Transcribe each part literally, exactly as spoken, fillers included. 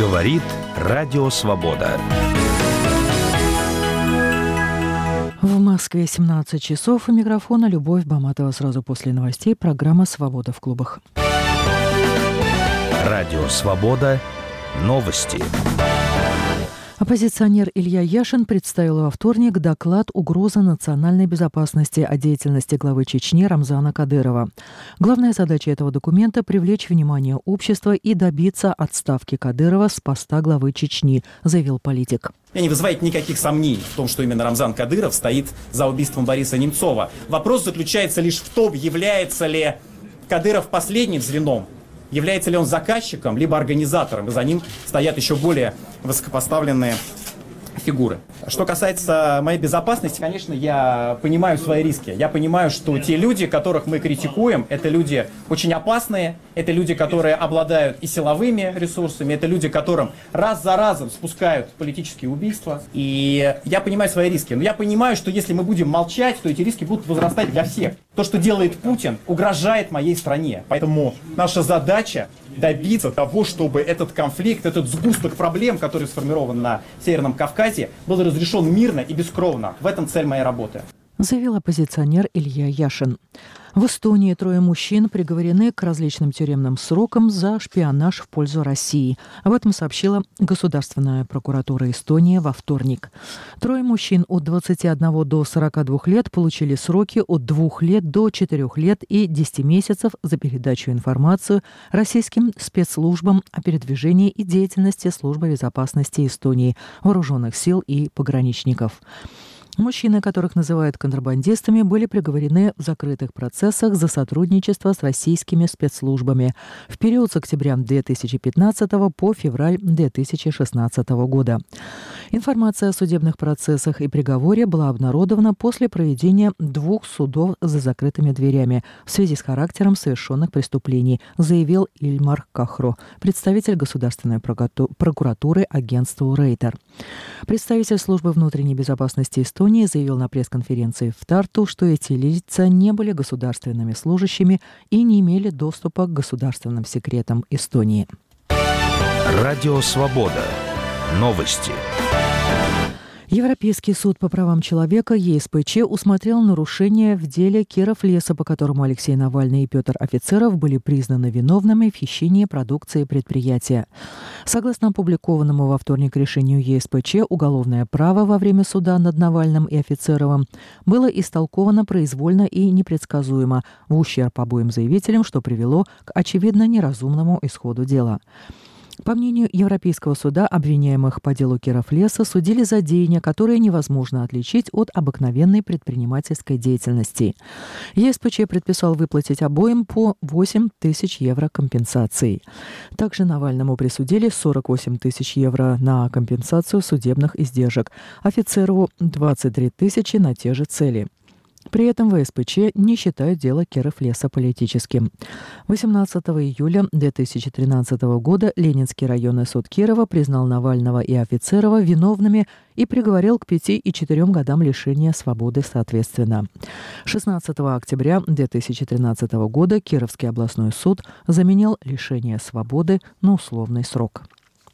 Говорит Радио Свобода. В Москве семнадцать часов. У микрофона Любовь Баматова. Сразу после новостей программа «Свобода в клубах». Радио Свобода. Новости. Оппозиционер Илья Яшин представил во вторник доклад «Угроза национальной безопасности» о деятельности главы Чечни Рамзана Кадырова. Главная задача этого документа – привлечь внимание общества и добиться отставки Кадырова с поста главы Чечни, заявил политик. Не вызывает никаких сомнений в том, что именно Рамзан Кадыров стоит за убийством Бориса Немцова. Вопрос заключается лишь в том, является ли Кадыров последним звеном, является ли он заказчиком, либо организатором, и за ним стоят еще более высокопоставленные фигуры. Что касается моей безопасности, конечно, я понимаю свои риски. Я понимаю, что те люди, которых мы критикуем, это люди очень опасные, это люди, которые обладают и силовыми ресурсами, это люди, которым раз за разом спускают политические убийства. И я понимаю свои риски. Но я понимаю, что если мы будем молчать, то эти риски будут возрастать для всех. То, что делает Путин, угрожает моей стране. Поэтому наша задача добиться того, чтобы этот конфликт, этот сгусток проблем, который сформирован на Северном Кавказе, был разрешен мирно и бескровно. В этом цель моей работы. Заявил оппозиционер Илья Яшин. В Эстонии трое мужчин приговорены к различным тюремным срокам за шпионаж в пользу России. Об этом сообщила Государственная прокуратура Эстонии во вторник. Трое мужчин от двадцати одного до сорока двух лет получили сроки от двух лет до четырёх лет и десяти месяцев за передачу информации российским спецслужбам о передвижении и деятельности Службы безопасности Эстонии, вооруженных сил и пограничников. Мужчины, которых называют контрабандистами, были приговорены в закрытых процессах за сотрудничество с российскими спецслужбами в период с октября две тысячи пятнадцатого по февраль две тысячи шестнадцатого года. Информация о судебных процессах и приговоре была обнародована после проведения двух судов за закрытыми дверями в связи с характером совершенных преступлений, заявил Ильмар Кахро, представитель Государственной прокуратуры агентству Рейтер. Представитель Службы внутренней безопасности Эстонии заявил на пресс-конференции в Тарту, что эти лица не были государственными служащими и не имели доступа к государственным секретам Эстонии. Радио Свобода. Новости. Европейский суд по правам человека Е С П Ч усмотрел нарушения в деле Кировлеса, по которому Алексей Навальный и Петр Офицеров были признаны виновными в хищении продукции предприятия. Согласно опубликованному во вторник решению Е С П Ч, уголовное право во время суда над Навальным и Офицеровым было истолковано произвольно и непредсказуемо, в ущерб обоим заявителям, что привело к очевидно неразумному исходу дела. По мнению Европейского суда, обвиняемых по делу Кировлеса судили за деяния, которые невозможно отличить от обыкновенной предпринимательской деятельности. Е С П Ч предписал выплатить обоим по восемь тысяч евро компенсации. Также Навальному присудили сорок восемь тысяч евро на компенсацию судебных издержек, Офицерову двадцать три тысячи на те же цели. При этом В С П Ч не считают дело Кировлеса политическим. восемнадцатого июля две тысячи тринадцатого года Ленинский районный суд Кирова признал Навального и Офицерова виновными и приговорил к пяти и четырем годам лишения свободы соответственно. шестнадцатого октября две тысячи тринадцатого года Кировский областной суд заменил лишение свободы на условный срок.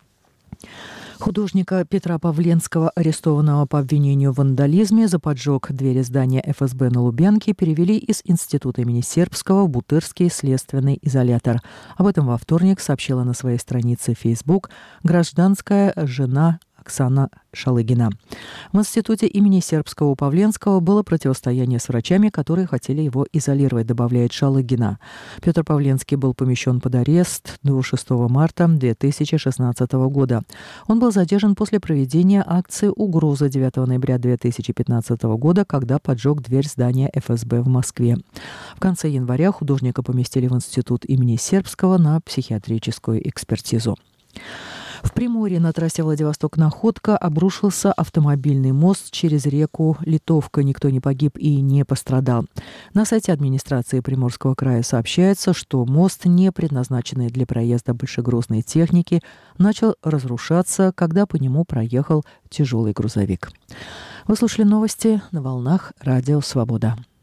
Художника Петра Павленского, арестованного по обвинению в вандализме за поджог двери здания Эф Эс Бэ на Лубянке, перевели из Института имени Сербского в Бутырский следственный изолятор. Об этом во вторник сообщила на своей странице в Facebook гражданская жена Оксана Шалыгина. В институте имени Сербского у Павленского было противостояние с врачами, которые хотели его изолировать, добавляет Шалыгина. Петр Павленский был помещен под арест до шестого марта две тысячи шестнадцатого года. Он был задержан после проведения акции «Угроза» девятого ноября две тысячи пятнадцатого года, когда поджег дверь здания Эф Эс Бэ в Москве. В конце января художника поместили в институт имени Сербского на психиатрическую экспертизу. В Приморье на трассе Владивосток-Находка обрушился автомобильный мост через реку Литовка. Никто не погиб и не пострадал. На сайте администрации Приморского края сообщается, что мост, не предназначенный для проезда большегрузной техники, начал разрушаться, когда по нему проехал тяжелый грузовик. Вы слушали новости на волнах Радио Свобода.